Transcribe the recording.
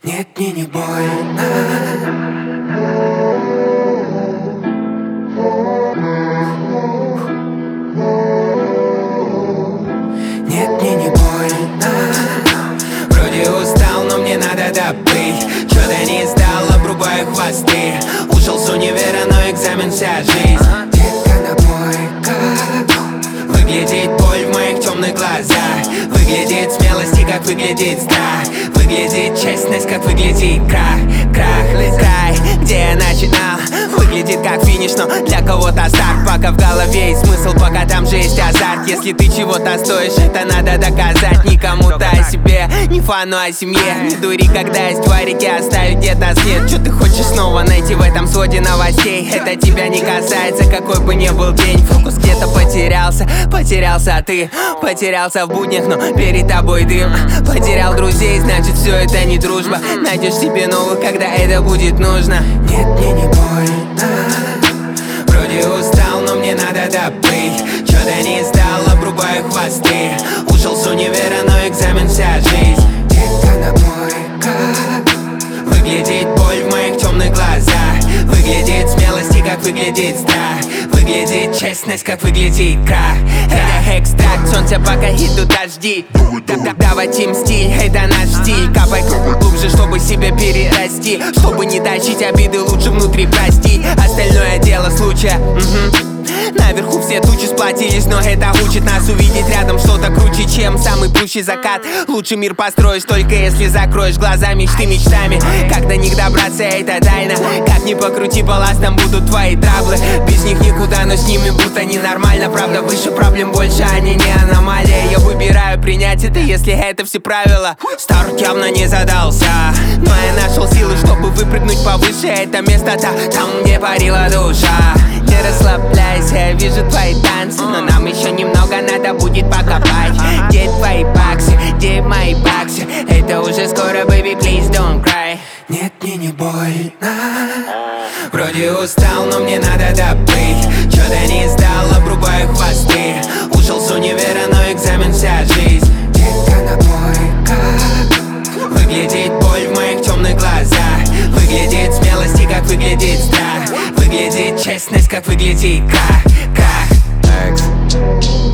Нет, мне не больно. Нет, мне не больно. Вроде устал, но мне надо добыть. Чё-то не сдал, обрубаю хвосты. Ушел с универа, но экзамен вся жизнь. Детка на бойках. Выглядит боль в моих темных глазах. Выглядит смелость и как выглядит страх. Выглядит честность, как выглядит крах. Край, где я начинал, выглядит как финиш, но для кого-то старт. Пока в голове есть смысл, пока там же есть азарт. Если ты чего-то стоишь, это надо доказать. Не кому-то о себе, не фану о семье. Не дури, когда есть варики, оставить где-то след. Что ты хочешь снова найти в этом своде новостей? Это тебя не касается, какой бы ни был день. Фокус где-то потерялся, а ты потерялся в буднях, но перед тобой дым. Потерял друзей, значит все это не дружба. Найдешь себе новых, когда это будет нужно. Нет, мне не больно. Вроде устал, но мне надо добыть. Чё-то не сдал, обрубаю хвосты. Ушел с универа, но экзамен вся жизнь. Детка на бойках. Выглядит боль в моих темных глазах. Выглядит смелость и как выглядит страх. Выглядит честность, как выглядит крах. Это экстракт, солнце пока идут дожди. Давайте им стиль, это наш стиль. Капай глубже, чтобы себя перерасти. Чтобы не тащить обиды, лучше внутри прости. Остальное дело случая. Наверху все тучи сплотились, но это учит нас увидеть рядом что-то круче, чем самый пущий закат. Лучший мир построишь только если закроешь глаза мечты мечтами. Как до них добраться, это тайна. Как ни покрути балласт, там будут твои траблы. Без них никуда, но с ними будто ненормально. Правда, выше проблем больше, они не аномалия. Я выбираю принять это, если это все правила. Старт явно не задался, но я нашел силы, чтобы выпрыгнуть повыше. Это место-то там, где парила душа. Не расслабляйся, я вижу твои танцы, но нам еще немного надо будет покопать. Где твои баксы, где мои баксы? Это уже скоро, baby, please don't cry. Нет, мне не больно. Вроде устал, но мне надо добыть. Чё-то не сдал, обрубаю хвосты. Ушел с универа, но экзамен вся жизнь. Детка на бойках. Выглядит боль в моих темных глазах. Выглядит смелость и как выглядит страх. Выглядит честность, как выглядит крах.